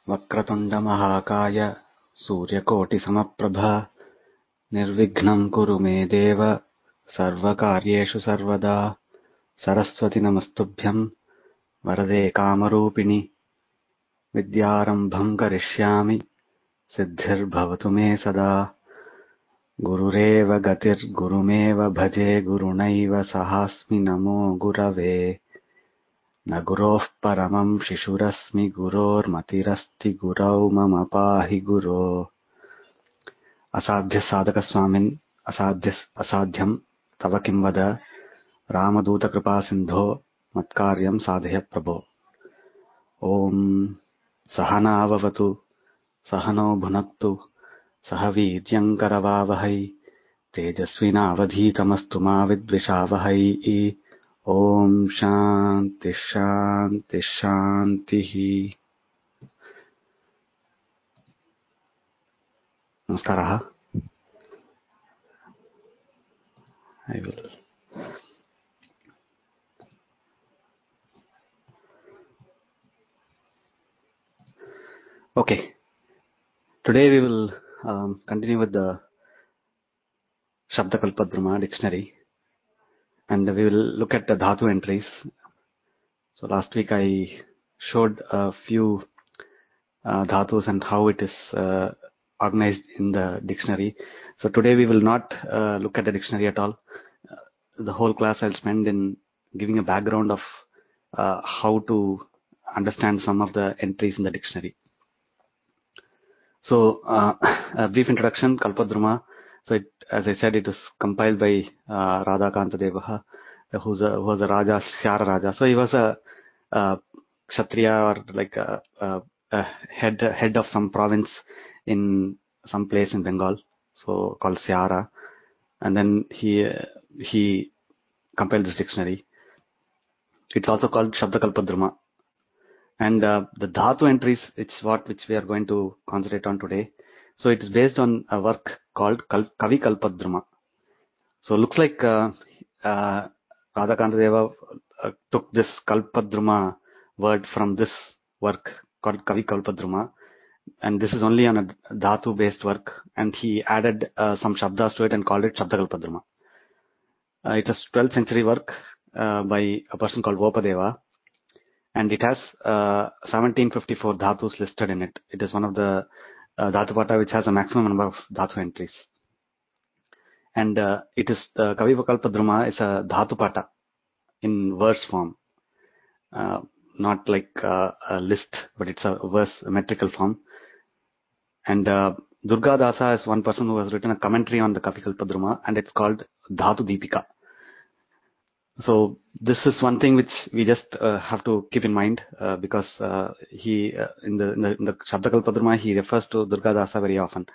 वक्रतुण्डमहाकाय सूर्यकोटिसमप्रभा निर्विघ्नं कुरु मे देव सर्वकार्येषु सर्वदा। सरस्वति नमस्तुभ्यं वरदे कामरूपिणि विद्यारम्भं करिष्यामि सिद्धिर्भवतु मे सदा। गुरुरेव गतिर्गुरुमेव भजे गुरुणैव सहास्मि नमो गुरवे। न गुरोः परमं शिशुरस्मि गुरोर्मतिरस्ति गुरौ मम पाहि गुरो। असाध्यसाधकस्वामिन् असाध्यं तव किं वद रामदूतकृपासिन्धो मत्कार्यं साधय प्रभो। ॐ सहनाववतु सहनो भुनक्तु सह वीर्यङ्करवावहै तेजस्विनावधीतमस्तु मा विद्विषावहै। ॐ शान्ति शान्ति शान्तिः। नमस्कारः। I will. Okay. Today we will continue with the Shabdakalpadruma dictionary, and we will look at the dhatu entries. So last week I showed a few dhatus and how it is organized in the dictionary. So today we will not look at the dictionary at all. The whole class I'll spend in giving a background of how to understand some of the entries in the dictionary. So a brief introduction, Kalpadruma. So it, as I said, it is compiled by Radhakanta Devaha, who was a Raja, Syara Raja. So he was a Kshatriya, or like a head of some province in some place in Bengal, so called Syara. And then he compiled this dictionary. It's also called Shabdakalpadruma. And the dhatu entries, it's which we are going to concentrate on today. So it is based on a work called Kavi Kalpadruma. So looks like Radhakanta Deva took this Kalpadruma word from this work called Kavi Kalpadruma, and this is only on a dhatu based work, and he added some shabdas to it and called it Shabdakalpadruma. It is 12th century work by a person called Vopadeva, and it has 1754 dhatus listed in it. It is one of the dhatupata which has a maximum number of dhatu entries. And it is the Kavi Kalpadruma is a dhatupata in verse form, not like a list, but it's a verse, a metrical form. And Durga Dasa is one person who has written a commentary on the Kavi Kalpadruma, and it's called Dhatu Deepika. So this is one thing which we just have to keep in mind, because he in the Shabdakalpadruma he refers to Durga Dasa very often.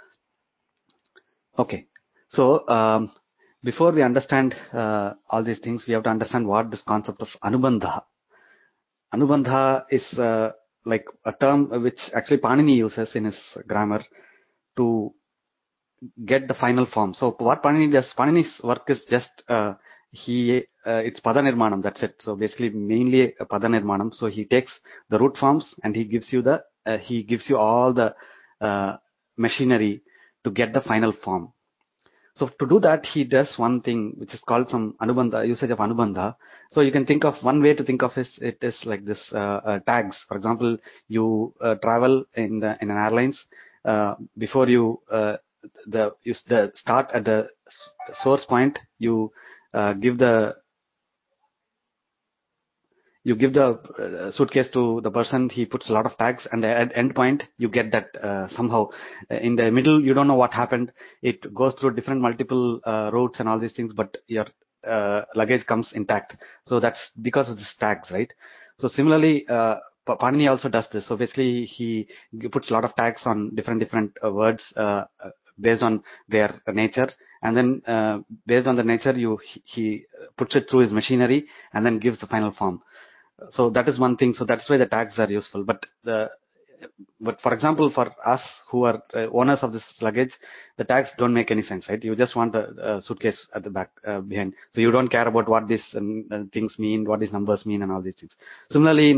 Okay, so before we understand all these things, we have to understand what this concept of Anubandha. Anubandha is like a term which actually Panini uses in his grammar to get the final form. So what Panini does, Panini's work is just it's Pada Nirmanam, that's it. So basically mainly a Pada Nirmanam. So he takes the root forms and he gives you all the machinery to get the final form. So to do that, he does one thing which is called some Anubandha, usage of Anubandha. So you can think of one way to think of it is like this tags. For example, you travel in an airlines, before you start at the source point, you give the suitcase to the person. He puts a lot of tags, and at end point you get that somehow. In the middle you don't know what happened. It goes through different multiple routes and all these things, but your luggage comes intact. So that's because of these tags, right? So similarly, Panini also does this. So basically he puts a lot of tags on different words based on their nature, and then based on the nature he puts it through his machinery and then gives the final form. So that is one thing. So that's why the tags are useful. But for example, for us who are owners of this luggage, the tags don't make any sense, right? You just want a suitcase at the back behind. So you don't care about what these things mean, what these numbers mean, and all these things. Similarly,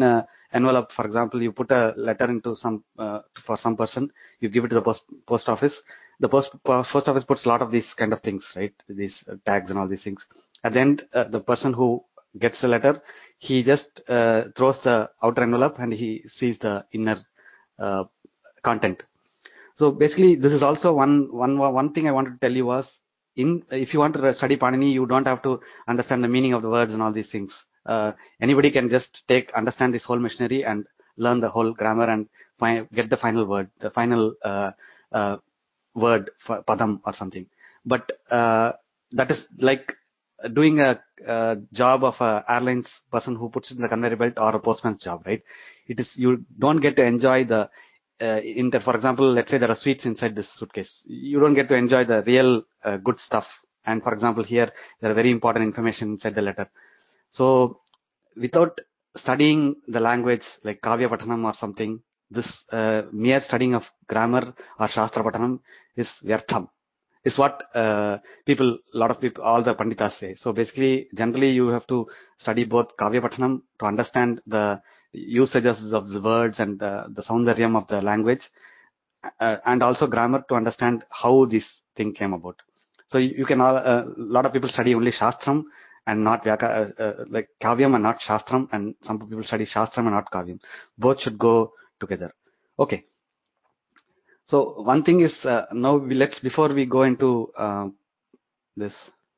envelope, for example, you put a letter into for some person, you give it to the post office. The post office puts a lot of these kind of things, right? These tags and all these things. At the end, the person who gets the letter, he just throws the outer envelope and he sees the inner content. So basically, this is also one thing I wanted to tell you was, if you want to study Panini, you don't have to understand the meaning of the words and all these things. Anybody can just understand this whole machinery and learn the whole grammar and get the final word, the final word for padam or something. But that is like doing a job of a airlines person who puts it in the conveyor belt, or a postman's job, right? It is, you don't get to enjoy the for example, let's say there are sweets inside this suitcase. You don't get to enjoy the real good stuff. And for example, here there are very important information inside the letter. So without studying the language like Kavya Patanam or something, this mere studying of grammar or Shastra Patanam is vyartham, is what a lot of people, all the Panditas say. So basically, generally you have to study both Kavya Patanam to understand the usages of the words and the soundaryam of the language, and also grammar to understand how this thing came about. So you can a lot of people study only Shastram and not like Kavyam and not Shastram, and some people study Shastram and not Kavyam. Both should go together. Okay. So one thing is, now before we go into this.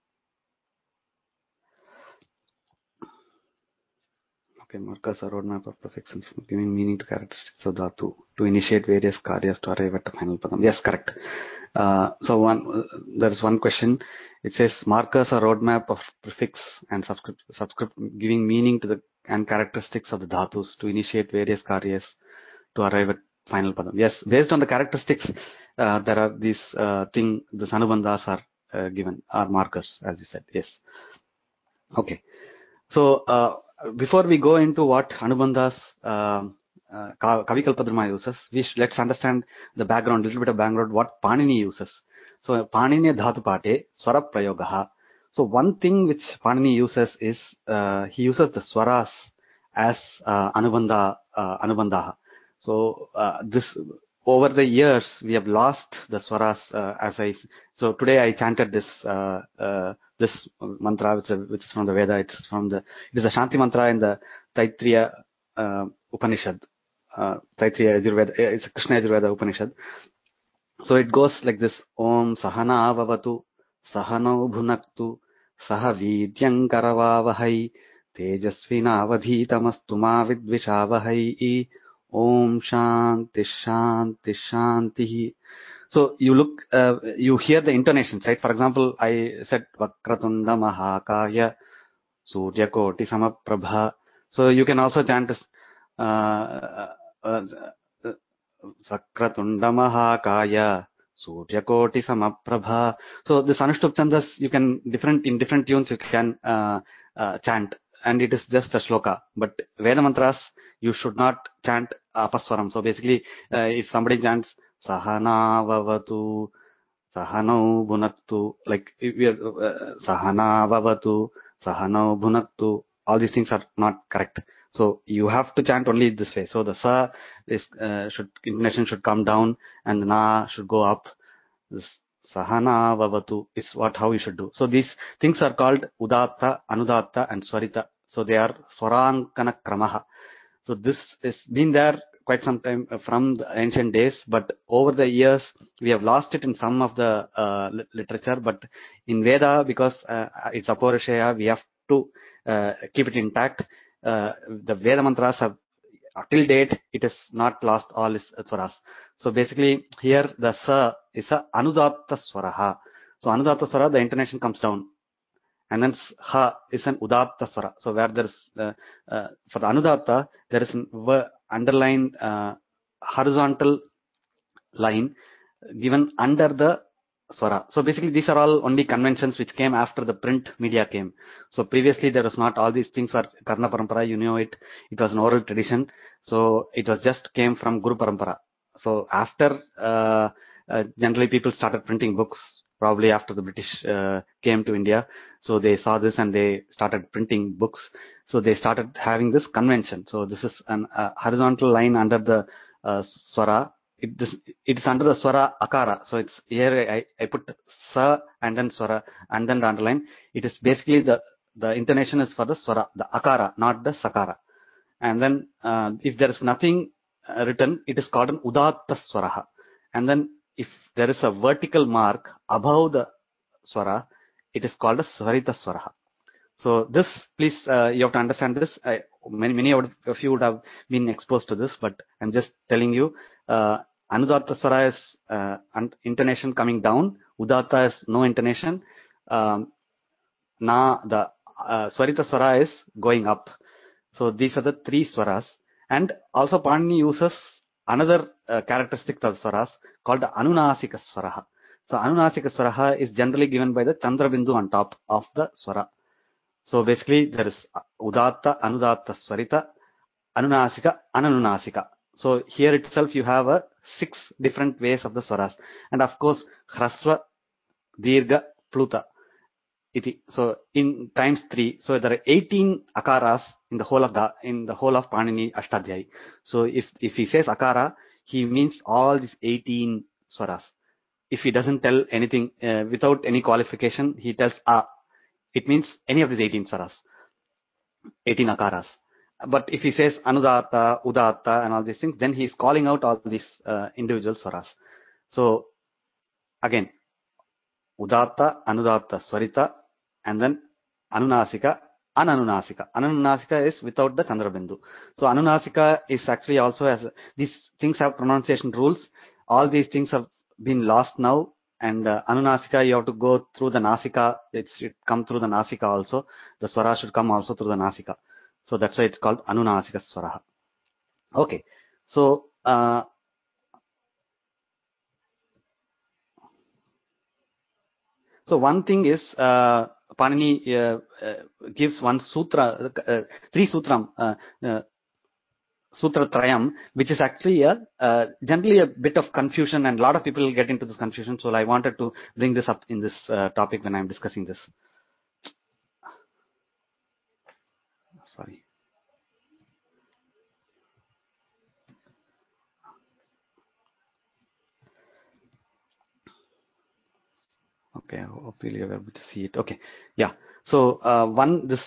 Okay, markers a roadmap of prefixes giving meaning to characteristics of dhatu to initiate various karyas to arrive at the final padam. Yes, correct. So there is one question. It says markers a roadmap of prefix and subscript giving meaning to and characteristics of the dhatus to initiate various karyas to arrive at final padam. Yes, based on the characteristics, there are these these anubandhas are given, are markers, as you said. Yes. Okay. So before we go into what anubandhas Kavikalpadruma uses, let's understand the background, a little bit of background, what Panini uses. So Panini dhatu pate swara prayogaha. So one thing which Panini uses is he uses the swaras as anubandha. So this over the years we have lost the swaras. So today I chanted this this mantra, which is from the Veda. It is a Shanti mantra in the Taittiriya Upanishad. Taittiriya Yajurveda. It's a Krishna Yajurveda Upanishad. So it goes like this: Om Sahana Vavatu, Sahano Bhunaktu, Saha Vidyam Karavavahai, Tejasvina Avadhitamastu Ma Vidvishavahai, Om Shanti Shanti Shanti. So you look, you hear the intonations, right? For example, I said Vakratunda Mahakaya Suryakoti Samaprabha. So you can also chant this Vakratunda Mahakaya Suryakoti Samaprabha. So this Anushtup Chandas, you can in different tunes you can chant, and it is just a shloka. But Veda mantras, you should not chant apaswaram. So basically, if somebody chants Sahana Vavatu, Sahano Bhunaktu, like we are Sahana Vavatu, Sahano Bhunaktu, all these things are not correct. So you have to chant only this way. So the sa is intonation should come down and the na should go up. This Sahana Vavatu is how you should do. So these things are called Udatta, Anudatta, and Swarita. So they are Swarankana Kramaha. So this has been there quite some time from the ancient days, but over the years we have lost it in some of the literature. But in Veda, because it's Apaurusheya, we have to keep it intact. The Veda mantras have, till date, it is not lost all its swaras. So basically here the sa is a anudatta swaraha. So anudatta swara, the intonation comes down. And then ha is an udatta swara. So where there is, for the anudatta, there is an underlined horizontal line given under the swara. So basically these are all only conventions which came after the print media came. So previously there was not all these things were Karna Parampara, you know it. It was an oral tradition. So it was just came from Guru Parampara. So after generally people started printing books probably after the British came to India. So they saw this and they started printing books. So they started having this convention. So this is an horizontal line under the swara. It is under the swara akara. So it's here I put sa and then swara and then the underline. It is basically the intonation is for the swara, the akara, not the sakara. And then if there is nothing written, it is called an udatta swaraha. And then if there is a vertical mark above the swara, it is called a swarita swaraha. So this, please, you have to understand this. Many of you would have been exposed to this, but I'm just telling you, anudatta swara is intonation coming down. Udatta is no intonation. The swarita swara is going up. So these are the three swaras. And also Panini uses another characteristic of swaras called anunasika swaraha. So anunasika swaraha is generally given by the chandrabindu on top of the swara. So basically there is udatta, anudatta, swarita, anunasika, ananunasika. So here itself you have 6 different ways of the swaras. And of course hrasva, dirgha, pluta. So in times 3, so there are 18 akaras in the whole of Panini Ashtadhyayi. So if he says akara, he means all these 18 swaras. If he doesn't tell anything without any qualification, he tells a. It means any of these 18 swaras, 18 akaras. But if he says anudatta, udatta, and all these things, then he is calling out all these individual swaras. So again, udatta, anudatta, swarita, and then anunasika, ananunasika. Ananunasika is without the chandrabindu. So anunasika is actually also as these things have pronunciation rules. All these things have been lost now. And anunasika, you have to go through the nasika. It should come through the nasika also. The swara should come also through the nasika. So that's why it's called anunasika swaraha. Okay. So so one thing is Panini gives one sutra, 3 sutram, sutra trayam, which is actually generally a bit of confusion, and a lot of people get into this confusion. So I wanted to bring this up in this topic when I'm discussing this. Sorry. Okay, hopefully you're able to see it. Okay, yeah. So this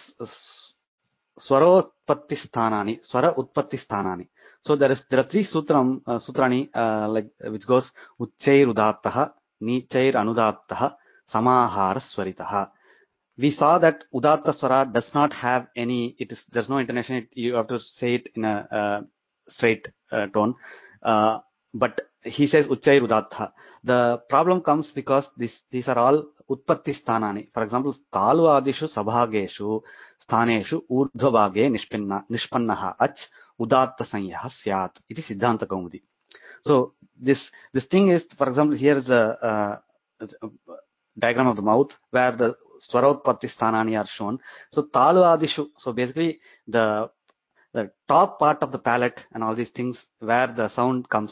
swara utpatti sthanani, swara utpatti sthanani. So there are 3 sutrani like which goes uchchair udattaha, nichair anudattaha, samahara swaritaha. We saw that udatta swara does not have any. There's no intonation. You have to say it in a straight tone. But he says uchchair udatta. The problem comes because these are all utpatti sthanani. For example, talu adishu sabhageshu sthaneshu urdhvabhage nishpannaha ach udatta sanyah syat. It is Siddhanta Kaumudi. So this thing is, for example, here is a diagram of the mouth where the swaropatti sthanani are shown. So talu adishu. So basically the top part of the palate and all these things where the sound comes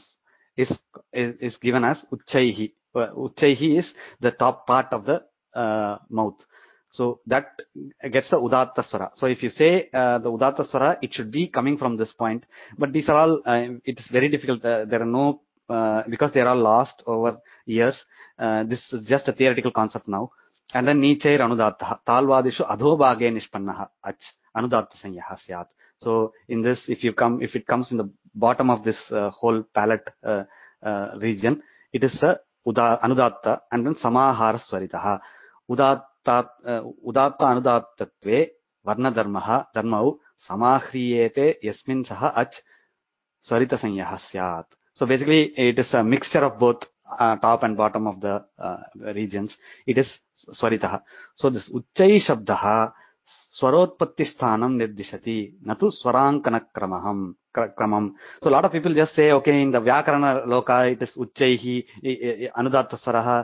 is given as uchchaihi. Uchchaihi is the top part of the mouth. So that gets the udatta swara. So if you say the udatta swara, it should be coming from this point. But these are all, it is very difficult. There are no, because they are all lost over years. This is just a theoretical concept now. And then nichair anudatta, talvadishu adhobhage nishpannaha ach anudatta sanyah syat. So in this, if it comes in the bottom of this whole palate region, it is anudatta and then samahara swaritaha. Udatta anudattatve varna dharmau samahriyete yasmin saha ach swarita sanyah syat. So basically it is a mixture of both top and bottom of the regions. It is swaritaha. So this uchchai shabdaha swarotpatti sthanam nirdishati natu swarankana kramam. So a lot of people just say, okay, in the Vyakarana loka it is uchchaihi anudatta swaraha.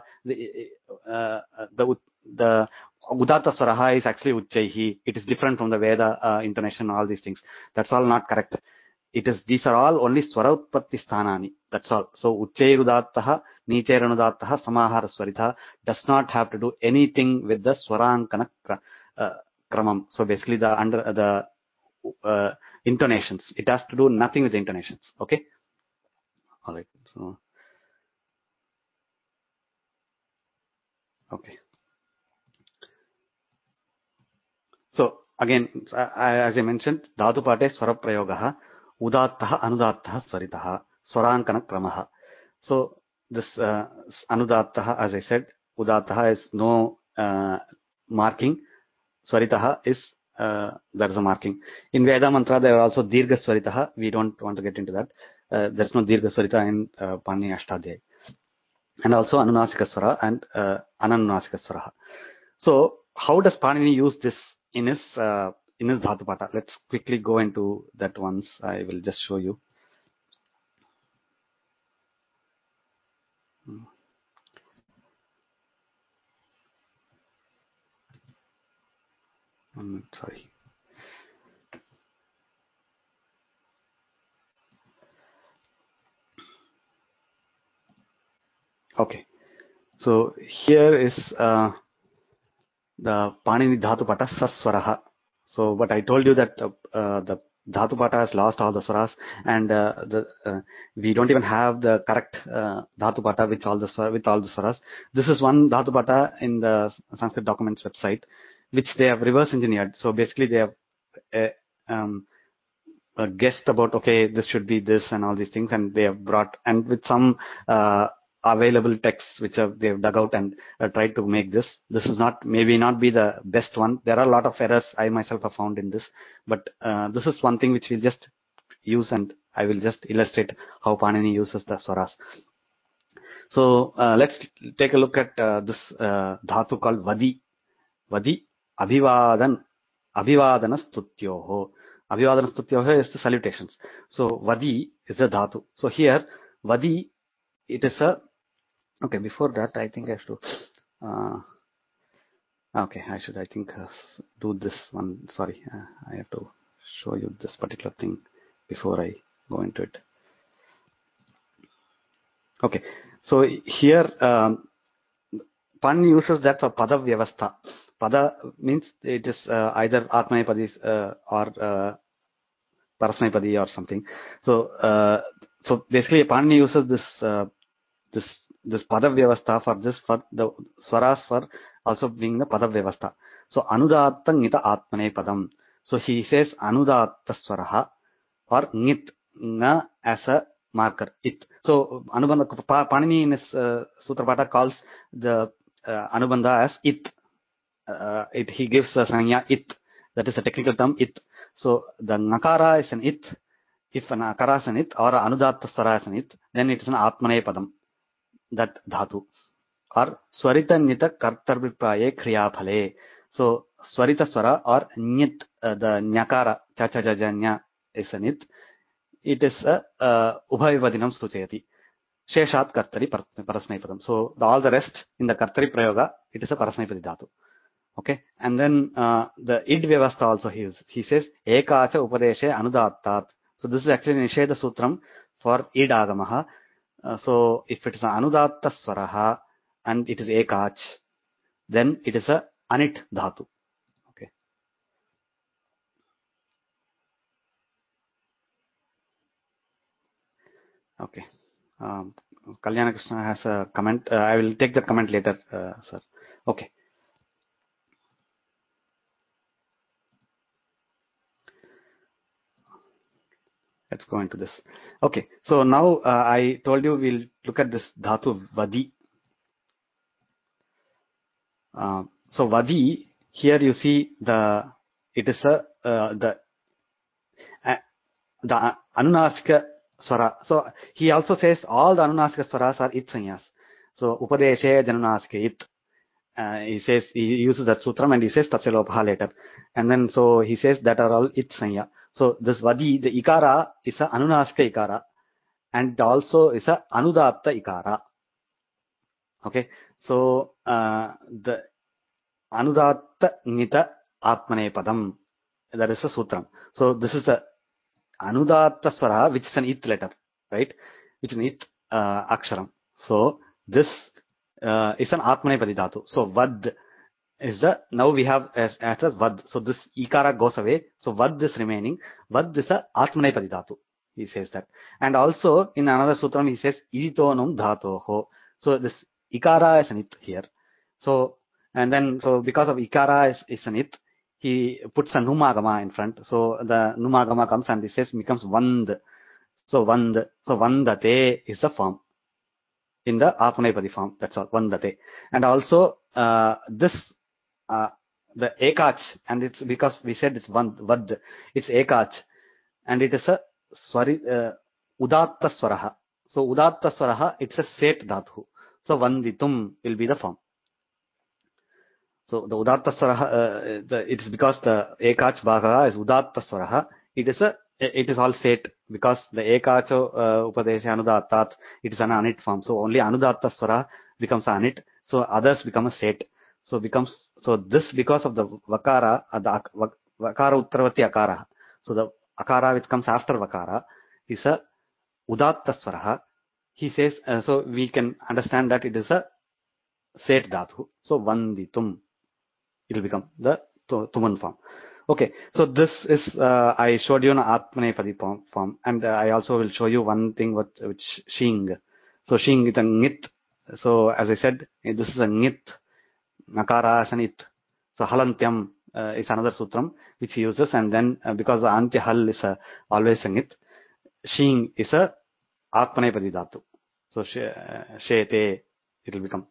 The udatta swaraha is actually uchchaihi. It is different from the Veda intonation, all these things. That's all not correct. These are all only swarotpatti sthanani. That's all. So uchchair udattaha, Nicheranudataha samahara swaritha does not have to do anything with the swarankana kramam. So basically the intonations. It has to do nothing with the intonations. Okay. All right. So okay. So again, as I mentioned, dhatu pate swara prayogaha udattaha anudattaha swaritaha swarankana kramaha. So this anudattaha, as I said, udattaha is no marking. Swaritaha is there is a marking. In Veda mantra there are also dirgha swaritaha. We don't want to get into that. There's no dirgha swarita in Panini Ashtadhyaya. And also anunasika swara and ananunasika swara. So how does Panini use this in his dhatu pata? Let's quickly go into that once. I will just show you. Sorry. Okay. So here is the Panini dhatu pata saswaraha. So but I told you that the dhatu pata has lost all the swaras, and we don't even have the correct dhatu pata with all the swaras. This is one dhatu pata in the Sanskrit Documents website, which they have reverse engineered. So basically they have guessed about, okay, this should be this and all these things, and they have brought, and with some available texts which they have dug out and tried to make this. This is maybe not be the best one. There are a lot of errors I myself have found in this, but this is one thing which we'll just use, and I will just illustrate how Panini uses the swaras. So let's take a look at this dhatu called vadi. Vadi abhivadana stutyoho. Abhivadana stutyoho is the salutations. So vadi is a dhatu. So here vadi, it is a, okay, before that I think I have to okay, I should do this one. Sorry, I have to show you this particular thing before I go into it. Okay, so here Panini uses that for pada vyavastha. Pada means it is either atmanepadi or parasmanepadi or something. So so basically Panini uses this pada vyavastha for the swaras for also being the pada vyavastha. So anudatta ngita atmanepadam. So he says anudatta swaraha or ngit nga as a marker, it. So anubandha, Panini in his Sutrapata calls the anubandha as it. He gives a sanya it. That is a technical term, it. So the nakara is an it. If an akara is an it or anudatta swara is an it, then it is an atmanepadam, that dhatu. Or swarita nita kartarvipraye kriyaphale. So swarita swara or nyit, the nyakara cha cha ja ja nya is an it. It is a ubhavivadinam stuchayati. Sheshat kartari parasmaipadam. So all the rest in the kartari prayoga, it is a parasmaipadi dhatu. Okay, and then the id vyavastha also he says ekacha upadeshe anudattat. So this is actually nisheda sutram for id agamaha. So if it is an anudatta swaraha and it is ekach, then it is a anit dhatu. Okay. Okay. Kalyana Krishna has a comment. I will take that comment later, sir. Okay. Let's go into this. Okay. So now I told you we'll look at this dhatu vadi. So vadi, here you see it is the anunasika swara. So he also says all the anunasika swaras are it sanyas. So upadeshe janunasika it. He says, he uses that sutram and he says tatsalopaha later. And then so he says that are all it sanya. So this vadi, the ikara is a anunasika ikara and also is a anudatta ikara. Okay. So the anudatta nita atmanepadam, that is a sutram. So this is a anudatta swara, which is an it letter, right? Which is an it aksharam. So this is an Atmanepadi Dhatu. So Vad is now we have as Vad. So this Ikara goes away. So Vad is remaining. Vad is a Atmanepadi Dhatu. He says that. And also in another sutram he says Iditonum Dhatoho. So this Ikara is an it here. So and then so because of Ikara is an it, he puts a Numagama in front. So the Numagama comes and he says becomes Vand. So Vand. So Vandate is the form in the Atmanepadi form. That's all. Vandate. And also this the Ekach, and it's because we said it's Vad, it's Ekach, and it is a Udatta Swaraha. So Udatta Swaraha, it's a Set Dhatu. So Vanditum will be the form. So the Udatta Swaraha, it is because the Ekach Bhagaha is Udatta Swaraha. It is all set because the Ekacho Upadesha Anudattat, it is an Anit form. So only Anudatta Swara becomes Anit. So others become a set. So this because of the Vakara, the Vakara Uttaravati Akara. So the Akara which comes after Vakara is a Udatta Swaraha. He says, so we can understand that it is a set Dhatu. So Vanditum, it will become the Tuman form. Okay, so this is, I showed you an Atmanepadi form, and I also will show you one thing which Shing. So Shing is a Nit. So as I said, this is a Nit. Nakara as an it. So Halantyam is another sutram which he uses, and then because the Antya Hal is always a Nit, Shing is a Atmanepadi Dhatu. So Shete, it will become.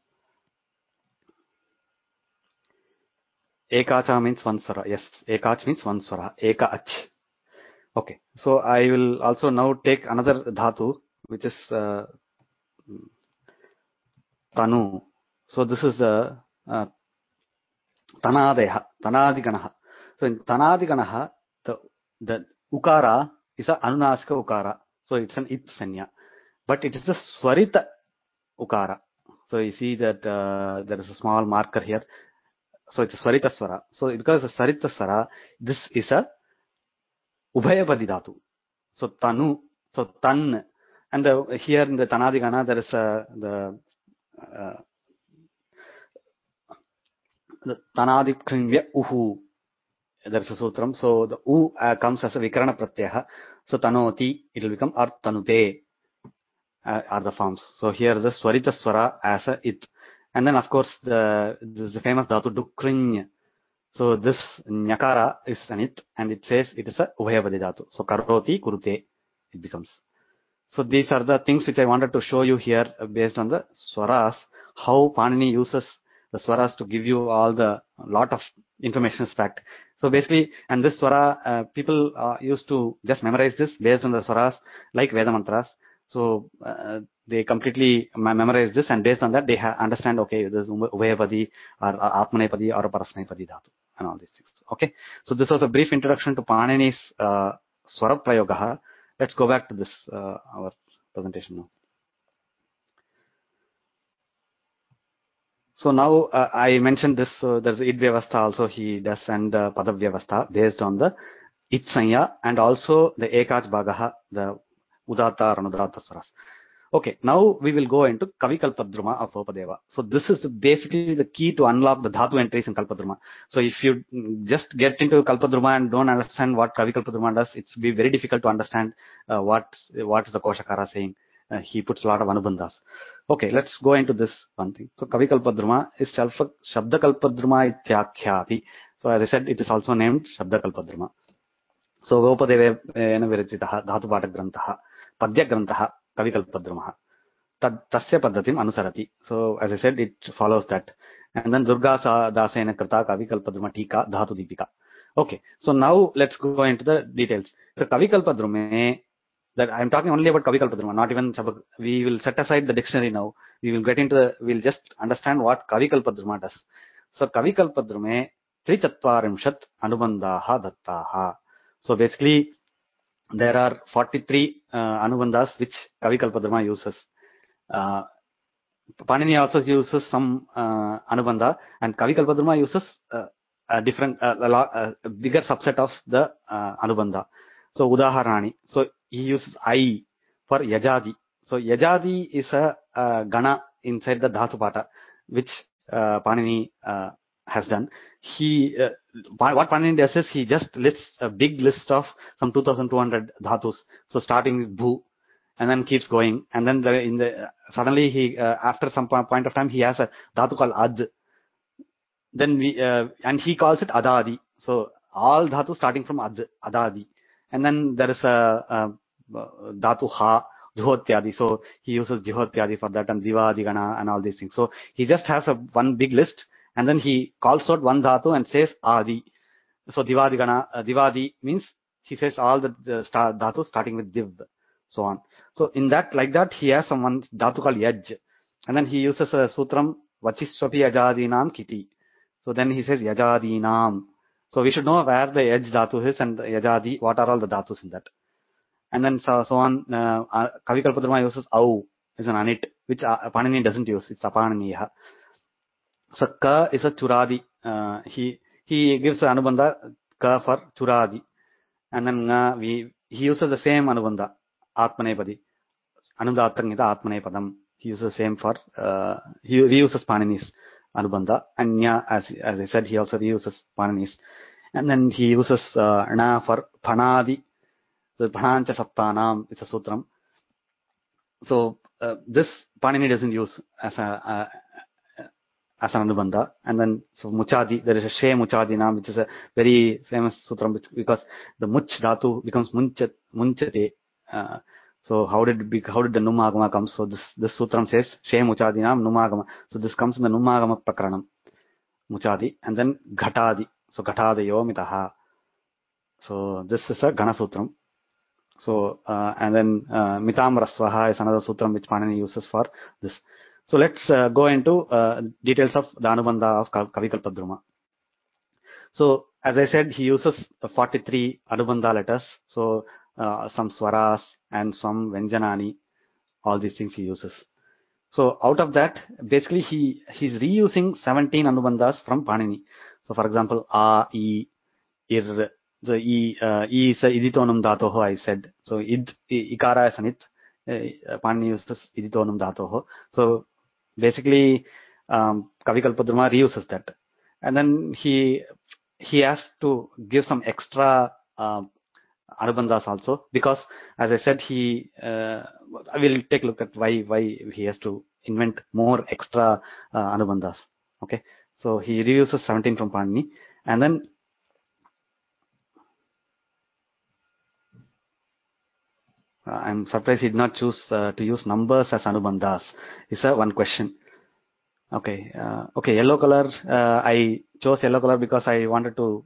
Ekacha means one swara. Yes, Ekach means one swara. Ekach. Okay. So I will also now take another dhatu, which is Tanu. So this is the Tanadeha, Tanadiganaha. So in Tanadiganaha, the Ukara is a Anunasika Ukara. So it's an It Sanya. But it is the Swarita Ukara. So you see that there is a small marker here. So it's a Swarita Swara. So because it's a Swarita Swara, this is a Ubhayapadi Dhatu. So Tanu, so Tan. And here in the Tanadigana, there is the Tanadikringya Uhu. There is a sutram. So the U comes as a Vikarana Pratyaha. So Tanoti, it will become Tanute are the forms. So here the Swarita Swara as a it. And then of course this is the famous Dhatu Dukrinya. So this Nyakara is an it, and it says it is a Ubhayapadi Dhatu. So Karoti, Kurute, it becomes. So these are the things which I wanted to show you here based on the Swaras, how Panini uses the Swaras to give you all the lot of information stacked. So basically, and this Swara, people used to just memorize this based on the Swaras like Veda Mantras. So they completely memorize this, and based on that they understand, okay, this is Ubhayapadi or Atmanepadi or Parasmanepadi Dhatu and all these things. Okay, so this was a brief introduction to Panini's Swara Prayogaha. Let's go back to this our presentation now. So now I mentioned this. There's Id Vyavastha also he does, and Pada Vyavastha based on the It Sanya and also the Ekach Bhagaha, the Udatta or Anudatta Swaras. Okay, now we will go into Kavi Kalpadruma of Upadeva. So this is basically the key to unlock the Dhatu entries in Kalpadruma. So if you just get into Kalpadruma and don't understand what Kavi Kalpadruma does, it's be very difficult to understand what is the Koshakara saying. He puts a lot of Anubandhas. Okay, let's go into this one thing. So Kavi Kalpadruma is Shabda Kalpadruma Ityakhyati. So as I said, it is also named Shabda Kalpadruma. So Upadeva Virajitaha Dhatu Patak Grantaha Padya Grantaha Kavi Kalpadrumaha. Tasya Paddatim Anusarati. So as I said, it follows that. And then Durga Dasena Krita Kavi Kalpadruma Tika Dhatu Deepika. Okay, so now let's go into the details. So Kavi Kalpadrume, that I'm talking only about Kavi Kalpadruma, not even Shabak. We will set aside the dictionary now. We will get into we'll just understand what Kavi Kalpadruma does. So Kavi Kalpadrume Trichatvarimshat Anubandaha Dattaha. So basically, there are 43 Anubandhas which Kavi Kalpadruma uses. Panini also uses some Anubandha, and Kavi Kalpadruma uses a different, bigger subset of the Anubandha. So Udaharani. So he uses I for Yajadi. So Yajadi is a Gana inside the Dhatu Pata, which Panini has done. What Panini does is he just lists a big list of some 2,200 dhatus. So starting with Bhu, and then keeps going, and then suddenly he after some point of time he has a dhatu called Ad. Then and he calls it Adadi. So all dhatu starting from Adadi, and then there is a dhatu Ha, Juhotyadi. So he uses Juhotyadi for that, and Divadi Gana and all these things. So he just has one big list, and then he calls out one dhatu and says Adi. So Divadi Gana, Divadi means he says all the dhatu starting with Div, so on. So in that, like that, he has one dhatu called Yaj, and then he uses a sutram Vachiswapi Yajadinam Kiti. So then he says Yajadinam. So we should know where the Yaj dhatu is and Yajadi, what are all the dhatus in that. And then so on. Kavi Kalpadruma uses Au, is an anit, which Panini doesn't use. It's Apananiya. So Ka is a Churadi. He gives an Anubandha Ka for Churadi. And then he uses the same Anubandha, Atmanepadi. Anudatangita Atmanepadam. He uses the same for, he reuses Panini's Anubandha. And Nya, as I said, he also reuses Panini's. And then he uses Na for Phanadi. The Phanancha Saptanam is a sutram. So this Panini doesn't use as an Anubandha. And then so Muchadi, there is a She Muchadinam, which is a very famous sutram, because the Much dhatu becomes Munchate. So how did the Numagama come? So this sutram says She Muchadinam Numagama. So this comes in the Numagama Prakranam, Muchadi, and then Ghatadi. So Ghatadayo Mitaha. So this is a Gana sutram. So and then Mitam Rasvaha is another sutram which Panini uses for this. So let's go into details of the Anubandha of Kavi Kalpadruma. So as I said, he uses 43 Anubandha letters. So some swaras and some Vyanjanani, all these things he uses. So out of that, basically he's reusing 17 Anubandhas from Panini. So for example, A, I, Ir, the E is a iditonum dhatoho, I said. So Ikara is an it. Panini uses iditonum dhatoho. So basically, Kavi Kalpadruma reuses that. And then he has to give some extra Anubandhas also, because as I said, I will take a look at why he has to invent more extra Anubandhas. Okay. So he reuses 17 from Panini. And then I'm surprised he did not choose to use numbers as Anubandhas. Is one question. Okay. Yellow color. I chose yellow color because I wanted to.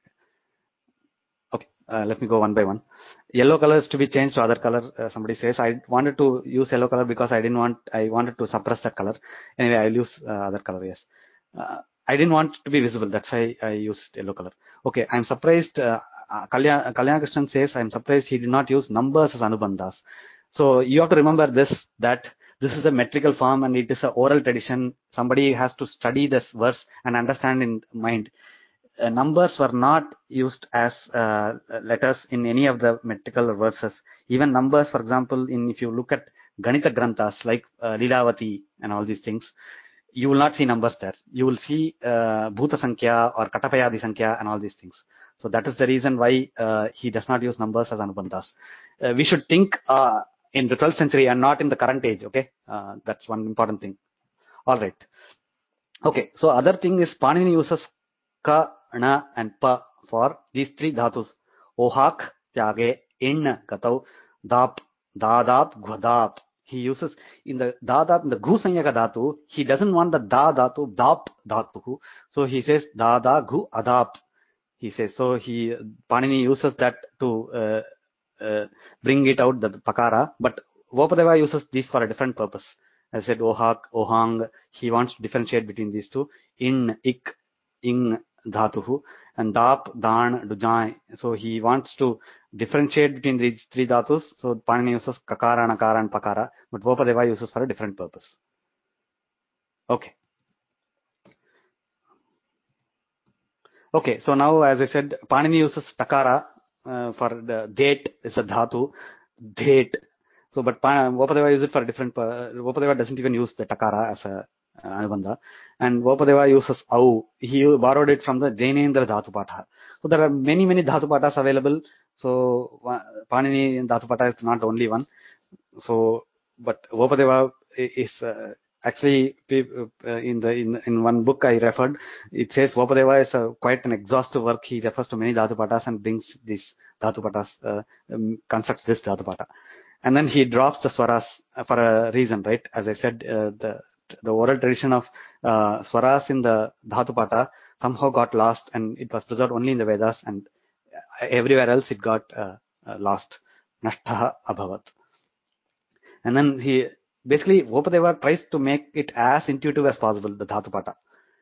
Okay. Let me go one by one. Yellow color is to be changed to other color. Somebody says I wanted to use yellow color because I wanted to suppress that color. Anyway, I'll use other color. Yes. I didn't want to be visible. That's why I used yellow color. Okay. I'm surprised. Kalyana Krishnan says, I'm surprised he did not use numbers as Anubandhas. So you have to remember that this is a metrical form and it is an oral tradition. Somebody has to study this verse and understand in mind. Numbers were not used as letters in any of the metrical verses. Even numbers, for example, if you look at Ganita Granthas like Lilavati and all these things, you will not see numbers there. You will see Bhuta Sankhya or Katapayadi Sankhya and all these things. So that is the reason why he does not use numbers as Anubandhas. We should think in the 12th century and not in the current age. Okay, that's one important thing. All right. Okay, so other thing is Panini uses Ka, Na and Pa for these three dhatus. Ohak, Tyage, In, Katau, Dap, Dadap, Gwadap. He uses in the Dadap, in the Gu Sanyaka dhatu, he doesn't want the Da dhatu, Dap dhatu. So he says Dada, Gu, Adap. He says, so Panini uses that to bring it out, the Pakara, but Vopadeva uses these for a different purpose. As I said, Ohak, Ohang, he wants to differentiate between these two. In, Ik, Ing, Dhatuhu, and Dap, Dan, Dujai. So he wants to differentiate between these three dhatus. So Panini uses Kakara, Nakara, and Pakara, but Vopadeva uses for a different purpose. Okay. Okay, so now as I said, Panini uses Takara for the date is a dhatu, date. So, but Vopadeva uses it for a different, Vopadeva doesn't even use the takara as a anubandha. And Vopadeva uses au. He borrowed it from the Jainendra Dhatupatha. So there are many Dhatupathas available. So Panini Dhatupatha is not only one. So, but Vopadeva is actually in one book I referred, it says Vopadeva is quite an exhaustive work. He refers to many Dhatupathas and brings these Dhatupathas, constructs this Dhatupatha. And then he drops the swaras for a reason, right? As I said, the oral tradition of swaras in the Dhatupatha somehow got lost, and it was preserved only in the Vedas, and everywhere else it got lost. Nashtaha abhavat. And then basically Vopadeva tries to make it as intuitive as possible, the Dhatupatha.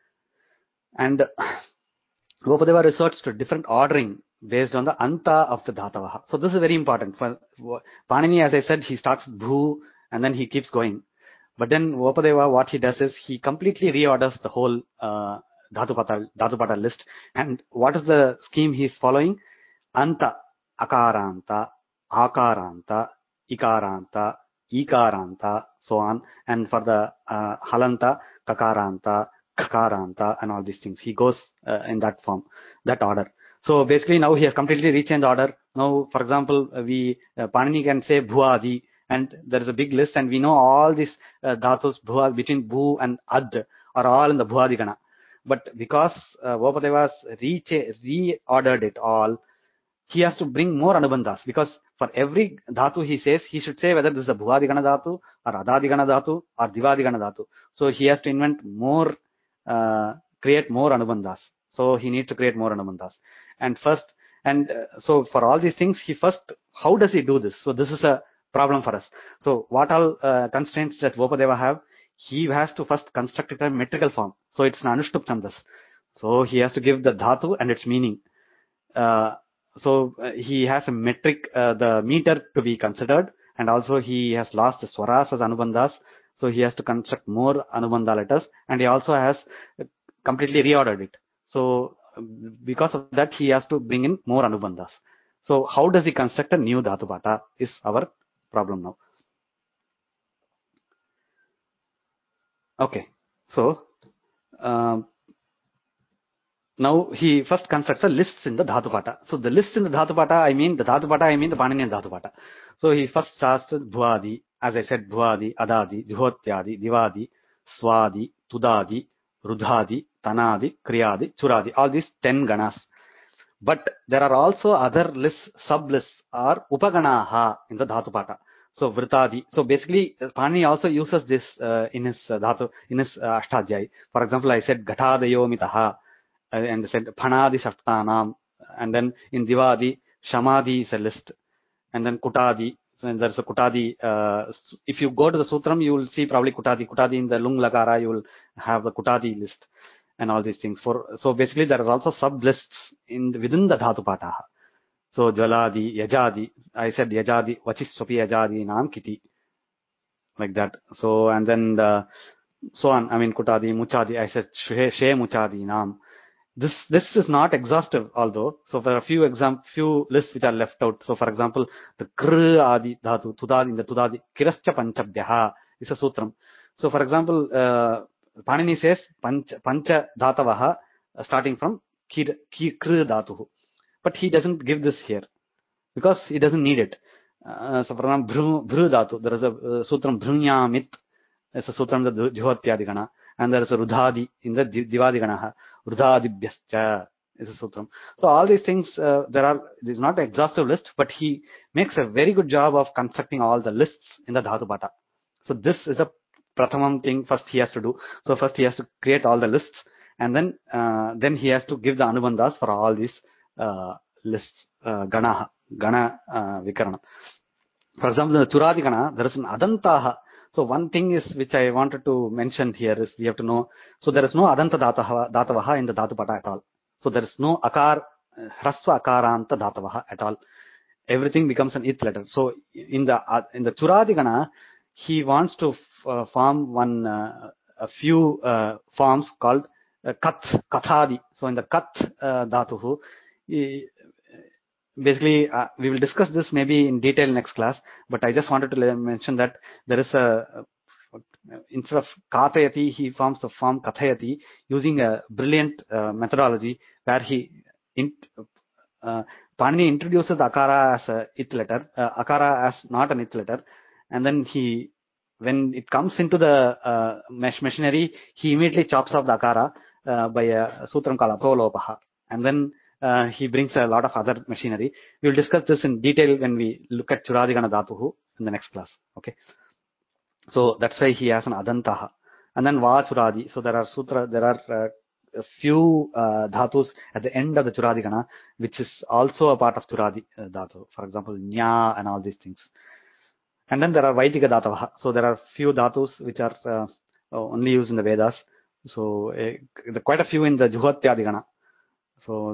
And Vopadeva resorts to different ordering based on the anta of the Dhatavaha. So this is very important. For Panini, as I said, he starts with bhu and then he keeps going. But then Vopadeva, what he does is he completely reorders the whole Dhatupatha list. And what is the scheme he is following? Anta, akaranta, akaranta, ikaranta, ikaranta, so on. And for the halanta, kakaranta, kakaranta, and all these things. He goes in that form, that order. So basically now he has completely rechanged order. Now, for example, Panini can say bhuadi, and there is a big list, and we know all these dhatus between bhu and ad are all in the bhuadi gana. But because Vopadeva reordered it all, he has to bring more anubandhas, because for every dhatu he says, he should say whether this is a bhuvadigana dhatu or adadigana dhatu or divadigana dhatu. So he has to invent more, create more anubandhas. So he needs to create more anubandhas. And so for all these things, how does he do this? So this is a problem for us. So what all constraints that Vopadeva have? He has to first construct it in metrical form. So it's an anushtup chandas. So he has to give the dhatu and its meaning. So he has a metric, the meter to be considered, and also he has lost the swaras as anubandhas, so he has to construct more anubandha letters, and he also has completely reordered it. So because of that, he has to bring in more anubandhas. So how does he construct a new Dhatupatha is our problem now. Okay, so now he first constructs a lists in the Dhatupatha. So the lists in the Dhatupatha, I mean the Paninian Dhatupatha. So he first starts with Bhuadi, as I said, Bhuadi, Adadi, Juhotyadi, Divadi, Swadi, Tudadi, Rudhadi, Tanadi, Kriyadi, Churadi, all these 10 ganas. But there are also other lists, sub-lists, or Upaganaha in the Dhatupatha. So Vritadi. So basically, Panini also uses this in his Dhatu, in his Ashtadhyay. For example, I said Ghatadayo Mitaha, and said Phanadi Saptanam, and then in Divadi, Shamadi is a list, and then Kutadi. So there's a Kutadi. If you go to the Sutram, you will see probably Kutadi. Kutadi in the Lung Lagara, you will have the Kutadi list and all these things. So basically, there are also sub lists within the Dhatupatha. So Jaladi, Yajadi. I said Yajadi, Vachiswapi Yajadi Nam Kiti, like that. So and then so on. I mean Kutadi, Muchadi. I said She Muchadi Nam. This is not exhaustive, although. So there are few lists which are left out. So for example, the Kr Adi Dhatu, Tudadi, in the Tudadi, Kirascha Panchabhyaha is a sutram. So for example, Panini says Pancha Dhatavaha starting from Kr Dhatu. But he doesn't give this here because he doesn't need it. So for example, Bhru Dhatu, there is a sutram Bhrunyamit, it's a sutram the Juhotyadi, and there is a Rudhadi in the Divadi Rudhadibhyascha is a sutram. So all these things, this is not an exhaustive list, but he makes a very good job of constructing all the lists in the Dhatupatha. So this is a prathamam thing first he has to do. So first he has to create all the lists, and then he has to give the anubandhas for all these lists, gana vikarana. For example, in the Churadi gana, there is an adantaha. So one thing is which I wanted to mention here is we have to know. So there is no adanta dhatavaha in the Dhatupatha at all. So there is no hrasva akaranta dhatavaha at all. Everything becomes an it letter. So in the Churadi gana, he wants to form a few forms called kathadi. So in the kath dhatuhu, basically, we will discuss this maybe in detail next class, but I just wanted to mention that there is instead of kathayati, he forms the form kathayati using a brilliant methodology where Panini introduces akara as a it letter, akara as not an it letter, and then when it comes into the machinery, he immediately chops off the akara by a sutram called apolopaha, and then he brings a lot of other machinery. We will discuss this in detail when we look at Churadigana Dhatuhu in the next class. Okay. So that's why he has an Adantaha. And then Va Churadi. So there are a few dhatus at the end of the Churadigana, which is also a part of Churadi Dhatu. For example, Nya and all these things. And then there are Vaitika Dhatavaha. So there are few dhatus which are only used in the Vedas. So quite a few in the Juhatyadigana. So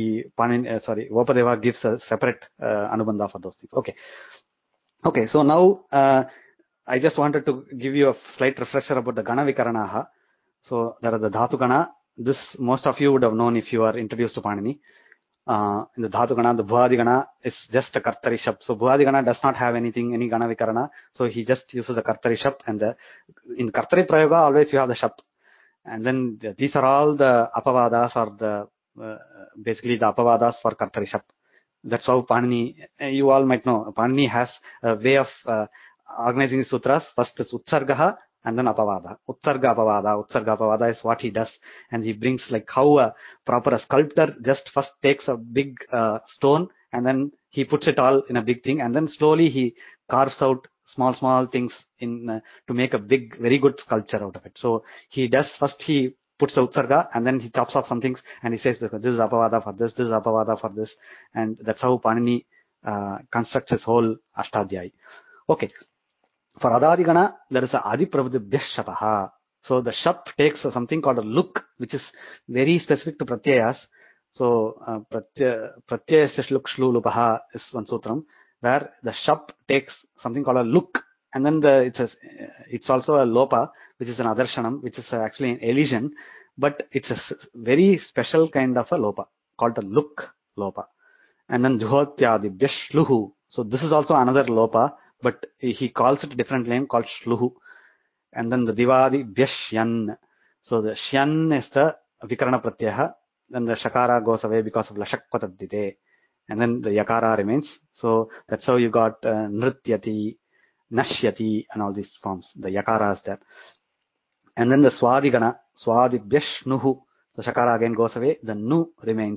Vopadeva gives a separate Anubandha for those things. Okay. So now I just wanted to give you a slight refresher about the Gana Vikaranaha. So there are the Dhatu Gana. This most of you would have known if you are introduced to Panini. In the Dhatu Gana, the Bhuadi Gana is just a Kartari Shapt. So Bhuadi Gana does not have any Gana Vikarana. So he just uses the Kartari Shapt, and in Kartari Prayoga always you have the Shapt. And then these are all the Apavadas, or basically the Apavadas for Kartari Shapt. That's how Panini, you all might know, Panini has a way of organizing the sutras. First is Utsargaha and then Apavada. Utsarga Apavada is what he does. And he brings like how a proper sculptor just first takes a big stone and then he puts it all in a big thing, and then slowly he carves out small things in to make a big, very good sculpture out of it. So he does first, he puts the Utsarga and then he chops off some things and he says this is Apavada for this is Apavada for this, and that's how Panini constructs his whole Ashtadhyayi. Okay. For Adadigana, there is a Adipravadibhya Shapaha. So the Shap takes something called a look, which is very specific to Pratyayas. So Pratyayasya Luk Shlulupaha is one sutram, where the Shap takes something called a look, and then it's also a Lopa, which is an Adarshanam, which is actually an elision, but it's a very special kind of a Lopa, called a look Lopa. And then Juhotyadibhya Shluhu. So this is also another Lopa, but he calls it a different name called Shluhu. And then the Divadi Vyashyan. So the Shyan is the Vikarana Pratyaha. Then the Shakara goes away because of Lashakpatadite. And then the Yakara remains. So that's how you got Nrityati, Nashyati, and all these forms. The Yakara is there. And then the Swadigana, Swadibhyashnuhu. The Shakara again goes away. The Nu remains.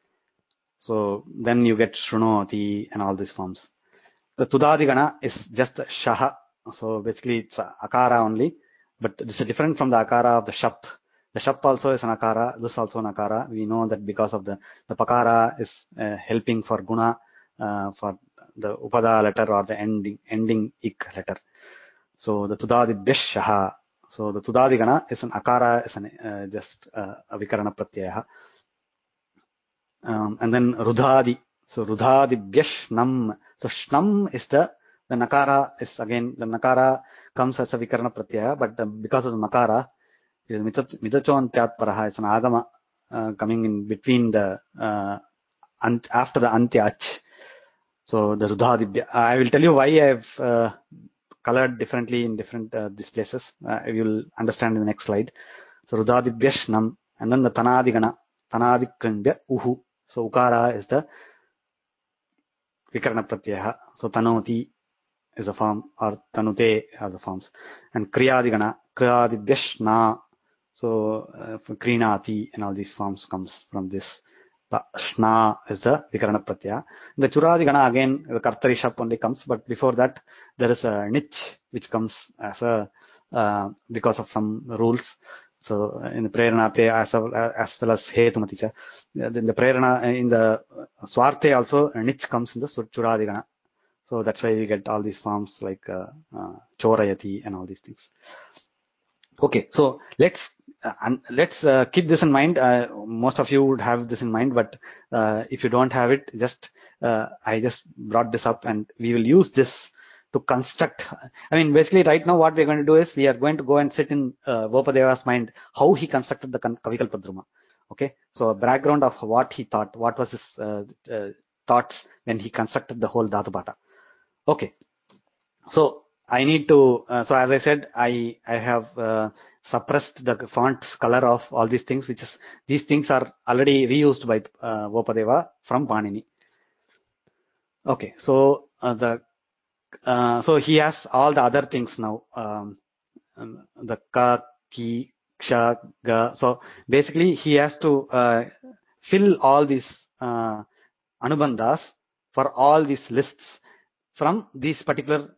So then you get Shrunoti and all these forms. The Tudadigana is just Shaha. So basically it's Akara only, but this is different from the Akara of the Shap. The Shap also is an Akara, this also an Akara. We know that because of the Pakara is helping for Guna, for the Upada letter or the ending Ik letter. So the Tudadibhya Shaha. So the Tudadigana is an Akara, is just a Vikarana Pratyaya. And then Rudhadi. So Rudhadibhya Shnam. So Shnam is the Nakara is again, the Nakara comes as a Vikarana Pratyaya, but because of the Makara, it is Midachon Tyatparaha, it's an Agama coming in between the after the Antyach. So the Rudhadibhya. I will tell you why I have colored differently in different these places. You will understand in the next slide. So Rudhadibhya Shnam, and then the Tanadigana, Tanadikandya Uhu. So Ukara is the Vikarana Pratyaya. So Tanoti is a form, or Tanute are the forms. And Kriyadigana, Kriyadibhyashna. So Krinati and all these forms comes from this. The Shna is the Vikarana Pratyaya. The Churadigana again, the Kartari Shap only comes, but before that there is a Nich which comes as a because of some rules. So in the Preranate as well as Hetumaticha. In the Prerana, in the Swarte also, Nich comes in the Churadigana. So that's why we get all these forms like Chorayati and all these things. Okay, so let's keep this in mind. Most of you would have this in mind, but if you don't have it, I just brought this up, and we will use this to construct. I mean, basically, right now what we're going to do is we are going to go and sit in Vopadeva's mind how he constructed the Kavikalpadruma. Okay, so a background of what he thought, what was his thoughts when he constructed the whole Dhatupata. Okay, so I need to, so as I said, I have suppressed the font color of all these things, these things are already reused by Vopadeva from Panini. Okay, so so he has all the other things now, the ka, ki, ksha, ga. So basically he has to fill all these anubandhas for all these lists from these particular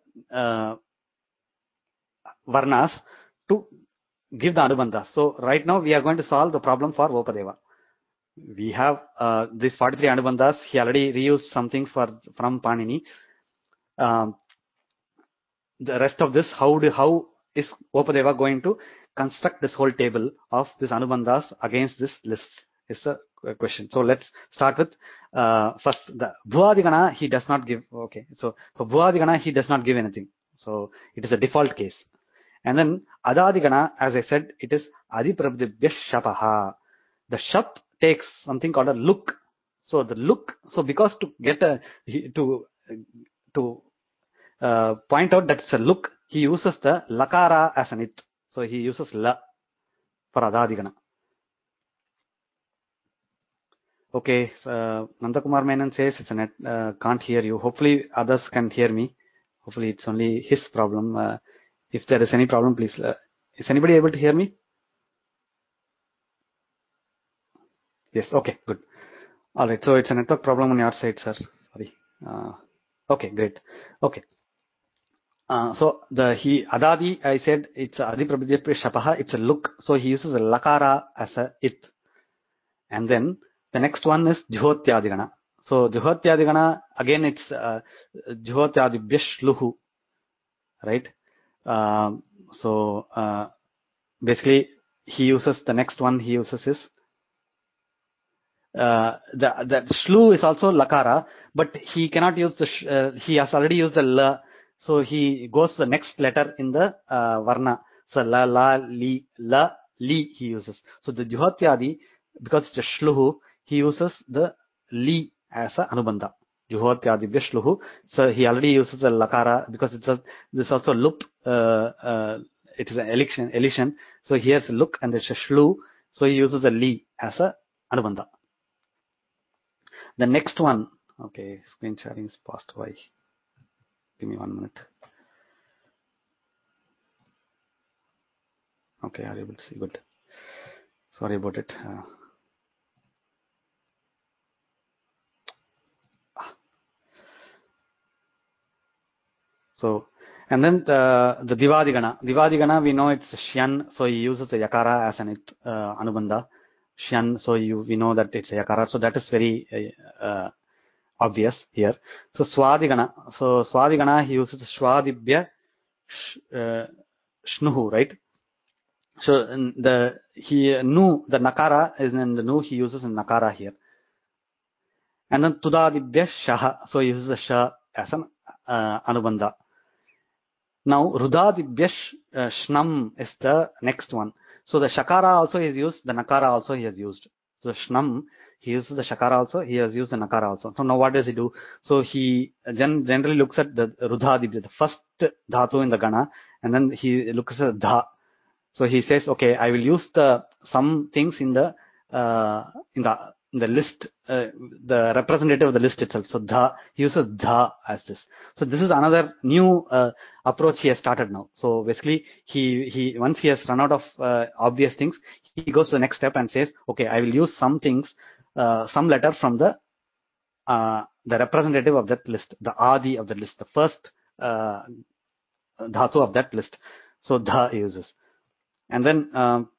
varnas to give the anubandhas. So right now we are going to solve the problem for Vopadeva. We have these 43 anubandhas. He already reused some things from Panini. The rest of this, how is Vopadeva going to construct this whole table of these anubandhas against this list is a question. So let's start with first the Bhuvadigana. He does not give. Okay, so for Bhuvadigana he does not give anything. So it is a default case. And then Adadigana, as I said, it is Adiprabdibhya Shapaha. The Shap takes something called a look. So the look. So because to get to point out that it's a look, he uses the lakara as an it. So he uses la for Adadigana. Okay, Nandakumar Menon says it's a net, can't hear you. Hopefully others can hear me. Hopefully it's only his problem. If there is any problem, please. Is anybody able to hear me? Yes. Okay. Good. All right. So it's a network problem on your side, sir. Sorry. Okay. Great. Okay. So Adadi, I said it's Adiprabhidya Shapaha. It's a look. So he uses a lakara as a it. And then the next one is Juhotyadigana. So Juhotyadigana, again it's Juhotyadibhya Shluhu. Right? So basically he uses the next one he uses is the shlu is also lakara, but he cannot use the he has already used the la, so he goes to the next letter in the varna. So la, li he uses. So the Juhotyadi, because it's a shluhu, he uses the li as a anubandha. Juhotyadibhya shluhu. So he already uses the lakara because this also loop. It is an elision. So he has a look and it's a shlu. So he uses the li as a anubandha. The next one, okay, screen sharing is passed by. Give me 1 minute. Okay, are you able to see? Good. Sorry about it. So, and then the Divadigana. Divadigana, we know it's Shyan, so he uses the Yakara as an anubandha. Shyan, so we know that it's a Yakara. So that is very obvious here. So Swadigana. So Swadigana, he uses Swadibhya Shnuhu, right? So the nakara is in the nu, he uses in nakara here. And then Tudadibhya Shaha, so he uses the Sha as an anubandha. Now Rudadibhya Shnam is the next one. So the Shakara also is used, the nakara also he has used. So Shnam, he uses the Shakara also, he has used the nakara also. So now what does he do? So he generally looks at the Rudadibhya, the first dhatu in the Gana, and then he looks at Dha. So he says, okay, I will use some things in the list, the representative of the list itself. So dha, he uses dha as this. So this is another new approach he has started now. So basically, he once he has run out of obvious things, he goes to the next step and says, okay, I will use some things, some letter from the representative of that list, the adi of the list, the first dhatu of that list. So dha he uses. And then,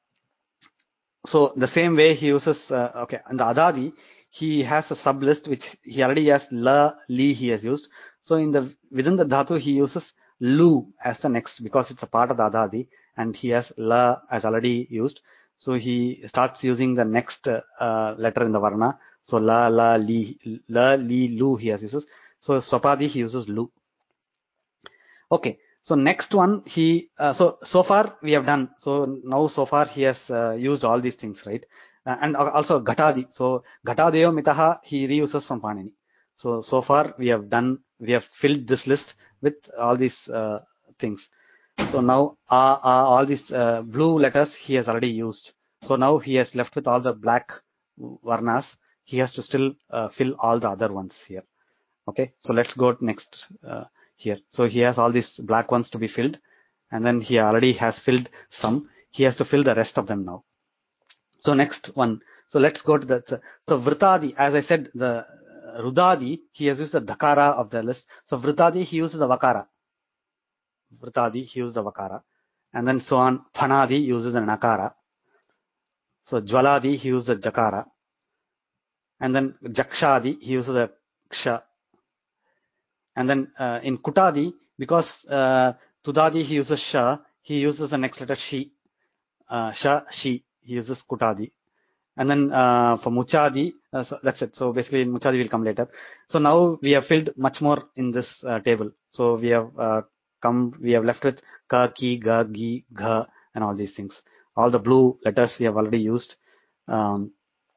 so the same way he uses, okay, and the Adadi, he has a sub list which he already has la, li he has used. So within the dhatu he uses lu as the next because it's a part of the Adadi and he has la as already used. So he starts using the next letter in the varna. So la, li, lu he has uses. So Swapadi he uses lu. Okay. So next one, so far we have done. So now so far he has used all these things, right? And also Ghatadi. So Ghatadeo Mitaha he reuses from Panini. So far we have filled this list with all these things. So now all these blue letters he has already used. So now he has left with all the black varnas. He has to still fill all the other ones here. Okay, so let's go next here. So he has all these black ones to be filled, and then he already has filled some. He has to fill the rest of them now. So next one. So let's go to the so Vritadi. As I said, the Rudadi, he has used the Dakara of the list. So Vritadi, he uses the Vakara. Vritadi, he uses the Vakara. And then so on. Phanadi uses the Nakara. So Jwaladi, he uses the Jakara. And then Jakshadi, he uses the Ksha. And then in Kutadi, because Tudadi, he uses Sha, he uses the next letter Shi. Sha, Shi, he uses Kutadi. And then for Muchadi, so that's it. So basically Muchadi will come later. So now we have filled much more in this table. So we have left with Ka, Ki, Ga, Gi, Gha, and all these things. All the blue letters we have already used. And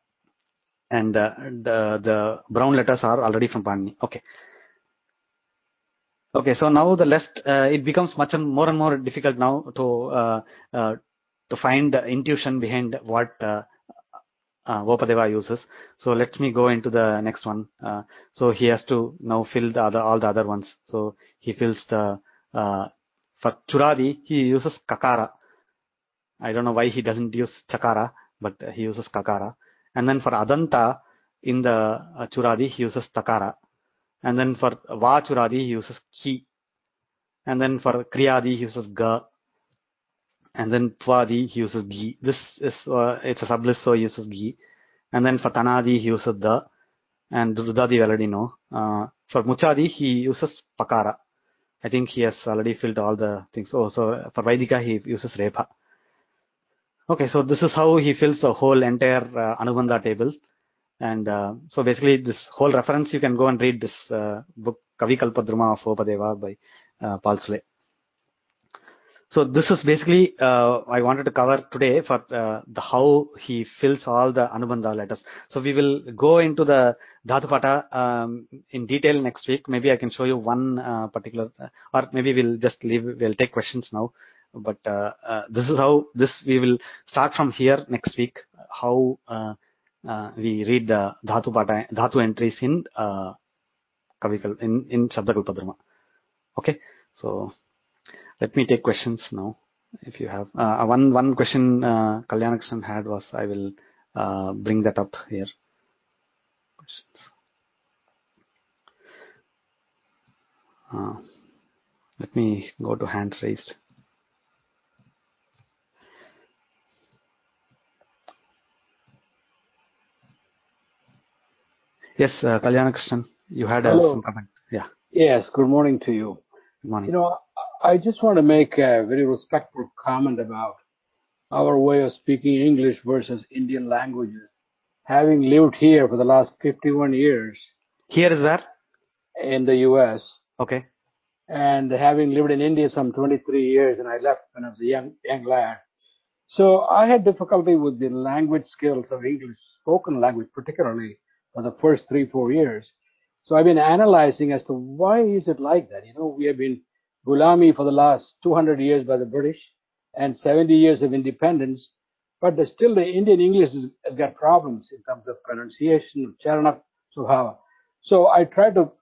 the brown letters are already from Panini. Okay. Okay, so now the list, it becomes more and more difficult now to find the intuition behind what Vopadeva uses. So let me go into the next one. So he has to now fill all the other ones. So he fills the for Churadi, he uses Kakara. I don't know why he doesn't use Chakara, but he uses Kakara. And then for Adanta, in the Churadi, he uses Takara. And then for Va Churadi, he uses Ki. And then for Kriyadi, he uses Ga. And then Tvadi, he uses Gi. This is, it's a sublist, so he uses Gi. And then for Tanadi, he uses the, and Rudadi we already know. For Muchadi, he uses Pakara. I think he has already filled all the things. Oh, so for Vaidika, he uses Rebha. Okay, so this is how he fills the whole entire Anubandha table. And so basically this whole reference, you can go and read this book, Kavi Kalpadruma of Vopadeva by Paul Sule. So this is basically I wanted to cover today for the how he fills all the Anubandha letters. So we will go into the Dhatupata in detail next week. Maybe I can show you one particular, or maybe we'll take questions now. But this is how we will start from here next week. How we read the Dhatu entries in Kavikal in Shabdakalpadruma. Okay, so let me take questions now. If you have one question Kalyanakrishnan had was, I will bring that up here. Let me go to hands raised. Yes, Kalyanakrishnan, you had some comment. Yeah. Yes, good morning to you. Good morning. You know, I just want to make a very respectful comment about our way of speaking English versus Indian languages. Having lived here for the last 51 years. Here is where? In the U.S. Okay. And having lived in India some 23 years, and I left when I was a young lad. So I had difficulty with the language skills of English, spoken language particularly, for the first 3-4 years. So I've been analyzing as to why is it like that. You know, we have been Gulami for the last 200 years by the British and 70 years of independence, but still the Indian English has got problems in terms of pronunciation, Charana, Subhava. So I tried to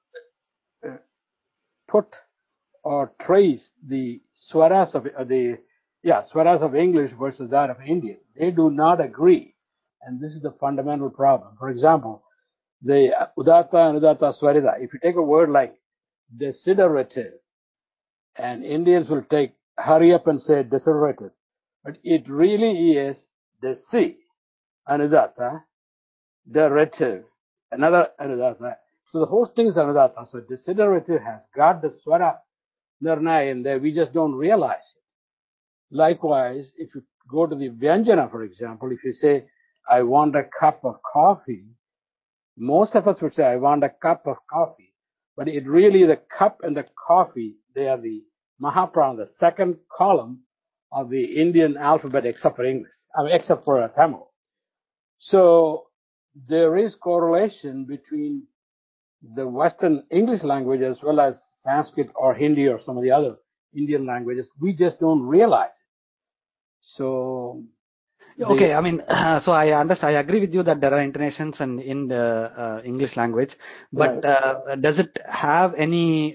put or trace the swaras of swaras of English versus that of Indian. They do not agree, and this is the fundamental problem. For example, the Udatta and Udatta Swarida. If you take a word like desiderative, and Indians will hurry up and say desiderative, but it really is desi, Anudatta, derative, another Anudatta. So the whole thing is Anudatta. So desiderative has got the swara nirnaya in there. We just don't realize it. Likewise, if you go to the Vyanjana, for example, if you say, I want a cup of coffee, most of us would say, I want a cup of coffee. But it really, the cup and the coffee, they are the Mahaprana, the second column of the Indian alphabet except for English, except for Tamil. So there is correlation between the Western English language as well as Sanskrit or Hindi or some of the other Indian languages. We just don't realize it. So okay, I mean, so I understand. I agree with you that there are intonations in the English language, but does it have any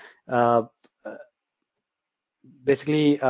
basically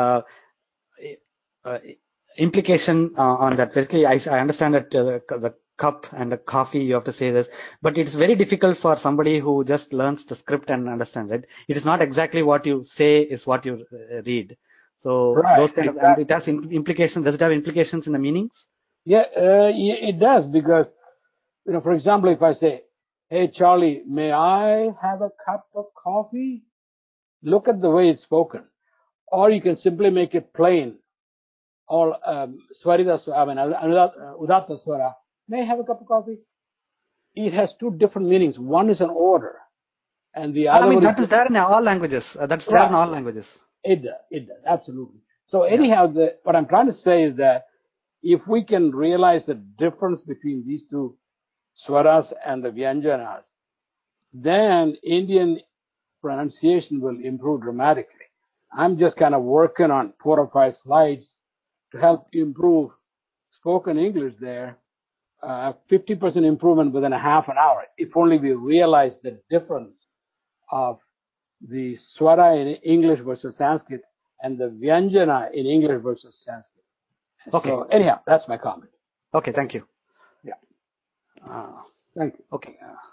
implication on that? Basically, I understand that the cup and the coffee, you have to say this, but it's very difficult for somebody who just learns the script and understands it. It is not exactly what you say is what you read. So those kind of, and it has implications. Does it have implications in the meanings? Yeah, it does, because, for example, if I say, "Hey Charlie, may I have a cup of coffee?" Look at the way it's spoken. Or you can simply make it plain. Or Swarida, Udatta Swara, "May I have a cup of coffee?" It has two different meanings. One is an order, and the other one that is there in all languages. That's there in all languages. It does, absolutely. So anyhow, what I'm trying to say is that if we can realize the difference between these two swaras and the vyanjanas, then Indian pronunciation will improve dramatically. I'm just kind of working on 4 or 5 slides to help improve spoken English there. 50% improvement within a half an hour, if only we realize the difference of the swara in English versus Sanskrit and the vyanjana in English versus Sanskrit. Okay. So anyhow, that's my comment. Okay, thank you. Yeah. Thank you. Okay.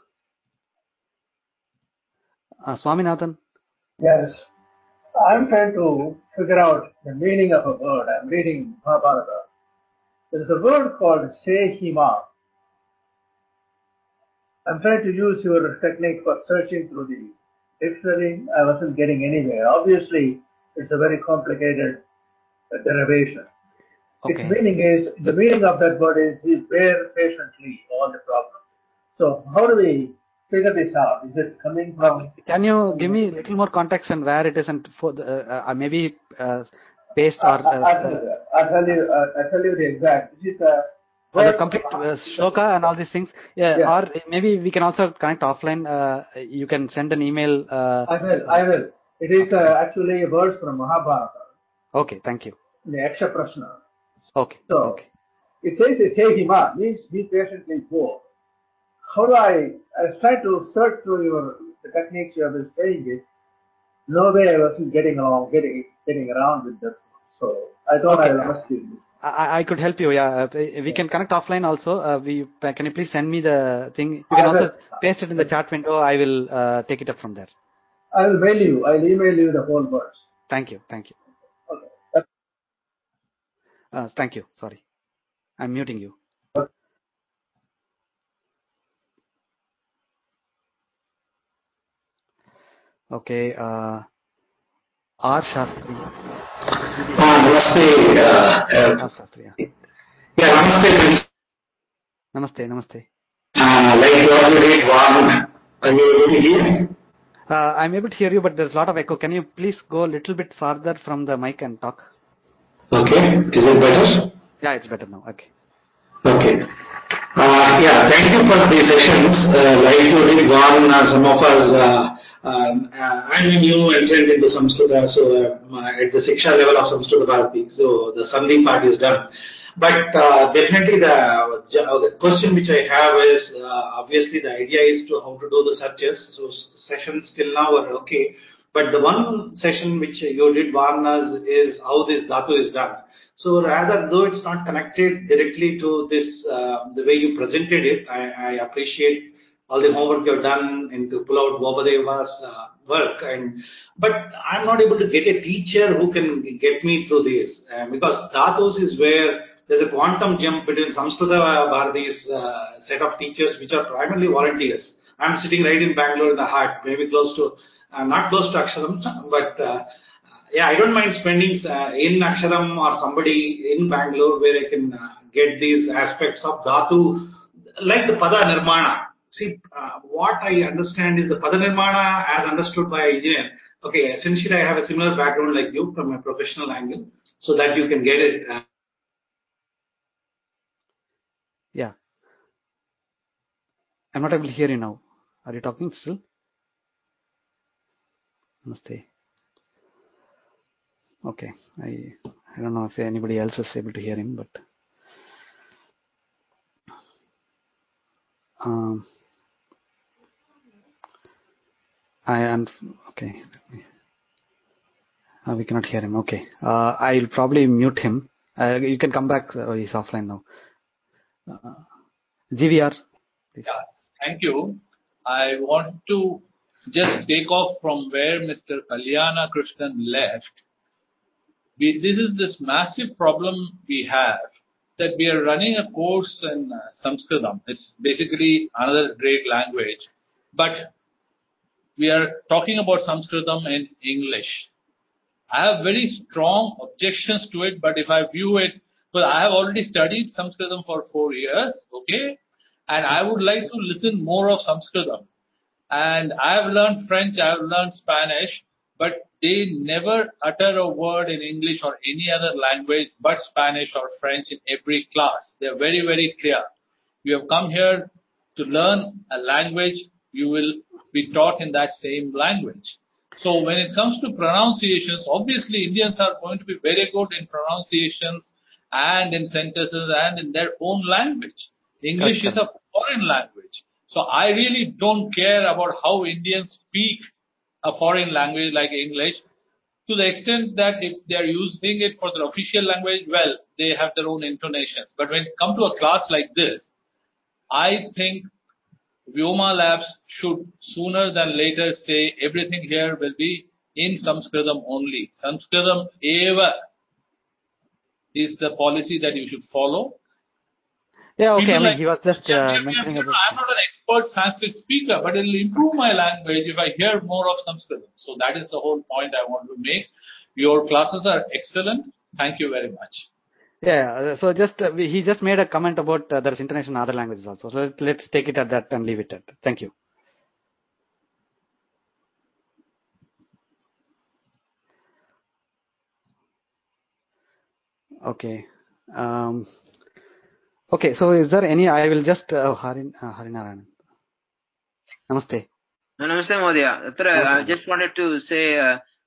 Swaminathan? Yes. I'm trying to figure out the meaning of a word. I'm reading Mahabharata. There's a word called Sehima. I'm trying to use your technique for searching through the dictionary. I wasn't getting anywhere. Obviously, it's a very complicated derivation. Okay. Its meaning is, the meaning of that word is, we bear patiently all the problems. So how do we figure this out? Is it coming from... Can you give me a little more context and where it is, and for maybe paste or... I'll tell you the exact. This is the complete shloka and all these things. Yeah. Or maybe we can also connect offline. You can send an email. I will. It is actually a verse from Mahabharata. Okay, thank you. The Yaksha Prashna. Okay. So, okay. It says, Hema, means be patiently poor. How do I try to search through the techniques you have been saying it. No way I wasn't getting around with this. So, I thought I will ask you. I could help you. Yeah, we can connect offline also. Can you please send me the thing? You can also paste it in the chat window. I will take it up from there. I will mail you. I'll email you the whole verse. Thank you. Okay. Thank you. Sorry, I'm muting you. Okay. R. Shastri. Namaste. R. Shastri. Yeah, namaste. Namaste. Like you already warned, are you able to hear? I'm able to hear you, but there's a lot of echo. Can you please go a little bit farther from the mic and talk? Okay. Is it better? Yeah, it's better now. Okay. Okay. Yeah, thank you for the sessions. Like you did warn some of us, I'm a new entrant into Samskrita, so at the Siksha level of Samskrita Bharati, so the Sandhi part is done. But definitely the question which I have is, obviously the idea is to how to do the searches. So sessions till now are okay. But the one session which you did warn us is how this dhatu is done. So rather, though it's not connected directly to this, the way you presented it, I appreciate all the homework you've done and to pull out Bobadeva's work. But I'm not able to get a teacher who can get me through this, because dhatus is where there's a quantum jump between Samskrita Bharati's set of teachers, which are primarily volunteers. I'm sitting right in Bangalore in the heart, maybe close to, not close to Aksharam, but yeah, I don't mind spending in Aksharam or somebody in Bangalore where I can get these aspects of dhatu, like the Pada Nirmana. See, what I understand is the Pada Nirmana as understood by engineer. Okay, essentially I have a similar background like you from a professional angle, so that you can get it. Yeah. I'm not able to hear you now. Are you talking still? Namaste. Okay. I don't know if anybody else is able to hear him, but I am okay. We cannot hear him. Okay. I'll probably mute him. You can come back. He's offline now. GVR. Please. Yeah, thank you. I want to just take off from where Mr. Kalyana Krishnan left. This is this massive problem we have, that we are running a course in Sanskritam. It's basically another great language, but we are talking about Sanskritam in English. I have very strong objections to it, but if I view it, well, I have already studied Sanskritam for 4 years, okay, and I would like to listen more of Sanskritam. And I have learned French, I have learned Spanish, but they never utter a word in English or any other language but Spanish or French in every class. They are very, very clear. You have come here to learn a language, you will be taught in that same language. So when it comes to pronunciations, obviously Indians are going to be very good in pronunciations and in sentences and in their own language. English is a foreign language. So I really don't care about how Indians speak a foreign language like English, to the extent that if they are using it for their official language, well, they have their own intonations. But when it comes to a class like this, I think Vyoma Labs should sooner than later say everything here will be in Sanskritam only. Sanskritam eva is the policy that you should follow. Yeah, okay. I mean, he was just mentioning about. I'm not an expert Sanskrit speaker, but it will improve my language if I hear more of Sanskrit. So that is the whole point I want to make. Your classes are excellent. Thank you very much. Yeah, so just he just made a comment about there's intonation in other languages also. So let's take it at that and leave it at that. Thank you. Okay. Okay, so is there any, I will just, Harinarayan. Namaste. Namaste, Mahodaya. I just wanted to say,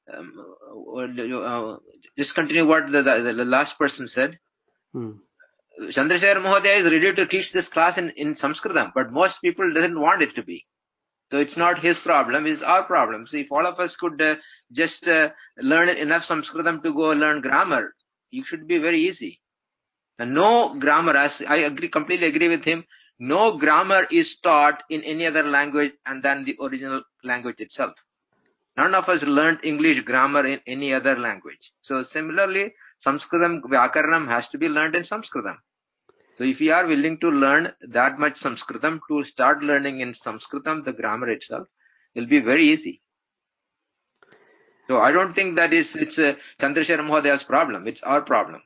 just continue what the last person said. Chandrasekhar Mahodaya is ready to teach this class in Sanskritam, but most people doesn't want it to be. So it's not his problem, it's our problem. So if all of us could just learn enough Sanskritam to go learn grammar, it should be very easy. And no grammar, as I completely agree with him, no grammar is taught in any other language and than the original language itself. None of us learned English grammar in any other language. So similarly, Sanskritam Vyakaranam has to be learned in Sanskritam. So if you are willing to learn that much Sanskritam, to start learning in Sanskritam, the grammar itself, will be very easy. So I don't think that it's Chandrasekhar Mahodaya's problem. It's our problem.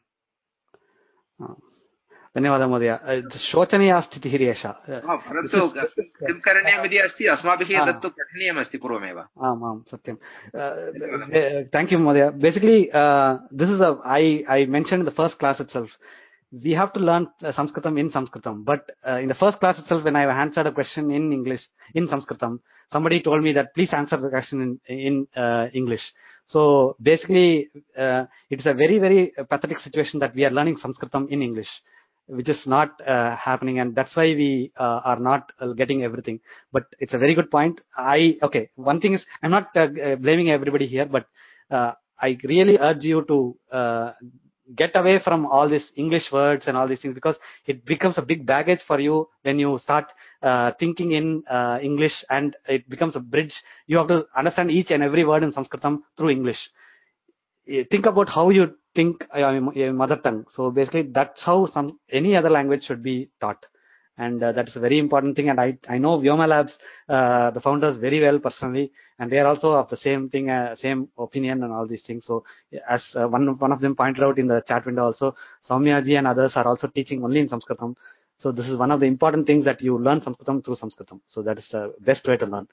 धन्यवादः महोदय. शोचनीया स्थितिः एषा. परन्तु किं करणीयमिति अस्ति, अस्माभिः तत्तु पठनीयमस्ति पूर्वमेव. आम् आम् सत्यं. Thank you महोदय. Basically this is I mentioned in the first class itself, we have to learn Sanskritam in Sanskritam, but in the first class itself, when I answered a question in English in Sanskritam, somebody told me that please answer the question in English. So basically it's a very, very pathetic situation that we are learning Sanskritam in English, which is not happening, and that's why we are not getting everything. But it's a very good point. Okay, one thing is, I'm not blaming everybody here, but I really urge you to get away from all these English words and all these things, because it becomes a big baggage for you when you start thinking in English, and it becomes a bridge. You have to understand each and every word in Sanskritam through English. Think about how you think your mother tongue. So basically that's how any other language should be taught, and that's a very important thing. And I know Vyoma Labs, the founders, very well personally, and they are also of the same thing, same opinion and all these things. So as one of them pointed out in the chat window also, Soumya ji and others are also teaching only in Sanskritam. So this is one of the important things, that you learn Sanskritam through Sanskritam. So that is the best way to learn.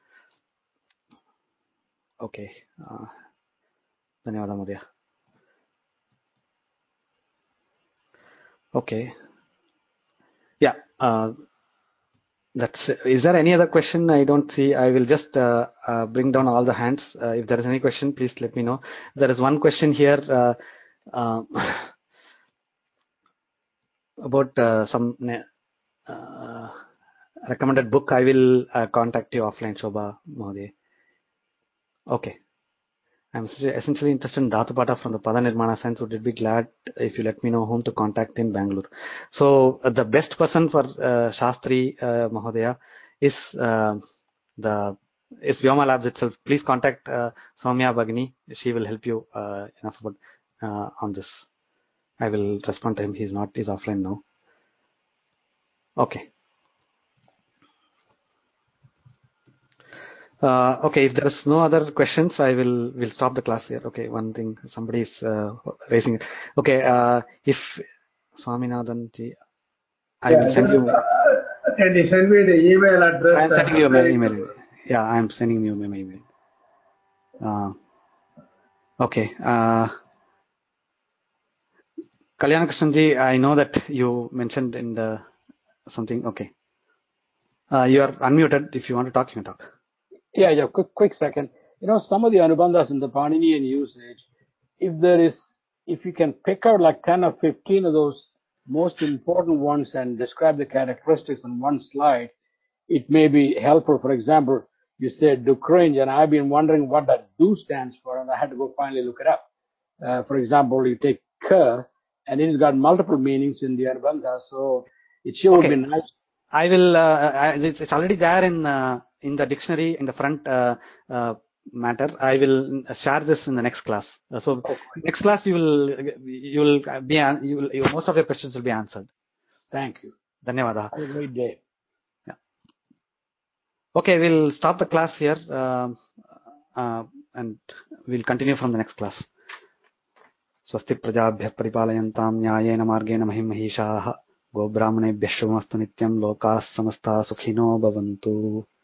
Okay. Dhanyawad Mahodaya. Okay. Yeah. Is there any other question? I don't see. I will just bring down all the hands. If there is any question, please let me know. There is one question here about some recommended book. I will contact you offline, Shobha Mahodaya. Okay. I'm essentially interested in Dhatupata from the Pada Nirmana sense. Would be glad if you let me know whom to contact in Bangalore. So the best person for Shastri Mahodaya is Vyoma Labs itself. Please contact Soumya Bagni. She will help you enough about on this. I will respond to him. He's offline now. Okay. Okay, if there is no other questions, we'll stop the class here. Okay, one thing, somebody is raising it. Okay, if Swaminathan ji, I will send you. Can you send me the email address? I'm sending you my email. Yeah, I'm sending you my email. Okay. Kalyana Krishnan ji, I know that you mentioned in the something. Okay. You are unmuted. If you want to talk, you can talk. Yeah, quick second. Some of the Anubandhas in the Paninian usage, if you can pick out like 10 or 15 of those most important ones and describe the characteristics on one slide, it may be helpful. For example, you said Dukrange, and I've been wondering what that do stands for, and I had to go finally look it up. For example, you take K, and it's got multiple meanings in the Anubandha, so it sure would be nice. I will. It's already there in the dictionary in the front matter. I will share this in the next class. So next class most of your questions will be answered. Thank you. Dhanyavada. Have a great day. Yeah. Okay, we'll stop the class here and we'll continue from the next class. Swasti prajabhyah paripalayantam nyayena margena mahim mahishaah. Go Brahmanebyah shubhamastu nityam lokas samasta sukhino bhavantu.